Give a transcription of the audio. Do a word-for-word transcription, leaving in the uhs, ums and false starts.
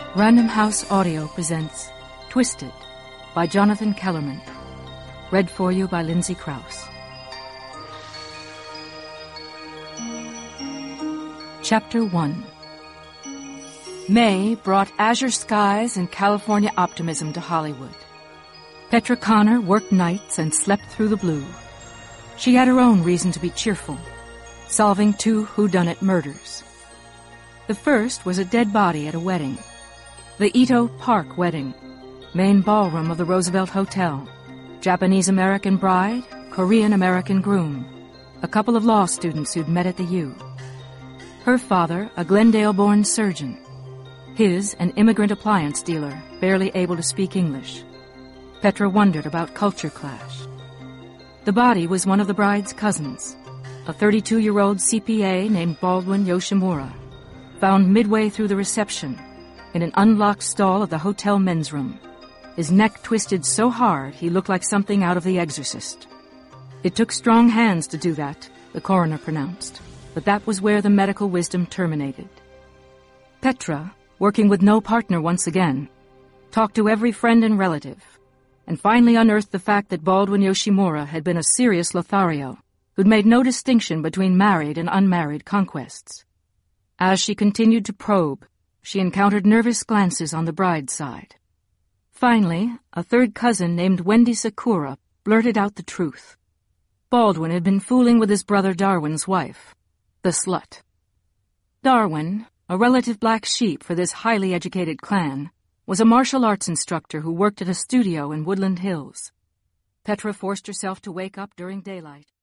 Random House Audio presents Twisted by Jonathan Kellerman. Read for you by Lindsay Krause. Chapter one. May brought azure skies and California optimism to Hollywood. Petra Connor worked nights and slept through the blue. She had her own reason to be cheerful, solving two whodunit murders. The first was a dead body at a wedding. The Ito Park wedding, main ballroom of the Roosevelt Hotel. Japanese-American bride, Korean-American groom. A couple of law students who'd met at the U. Her father, a Glendale-born surgeon. His, an immigrant appliance dealer, barely able to speak English. Petra wondered about culture clash. The body was one of the bride's cousins, a thirty-two-year-old C P A named Baldwin Yoshimura, found midway through the reception in an unlocked stall of the hotel men's room. His neck twisted so hard he looked like something out of The Exorcist. It took strong hands to do that, the coroner pronounced, but that was where the medical wisdom terminated. Petra, working with no partner once again, talked to every friend and relative, and finally unearthed the fact that Baldwin Yoshimura had been a serious Lothario who'd made no distinction between married and unmarried conquests. As she continued to probe, she encountered nervous glances on the bride's side. Finally, a third cousin named Wendy Sakura blurted out the truth. Baldwin had been fooling with his brother Darwin's wife, the slut. Darwin, a relative black sheep for this highly educated clan, was a martial arts instructor who worked at a studio in Woodland Hills. Petra forced herself to wake up during daylight.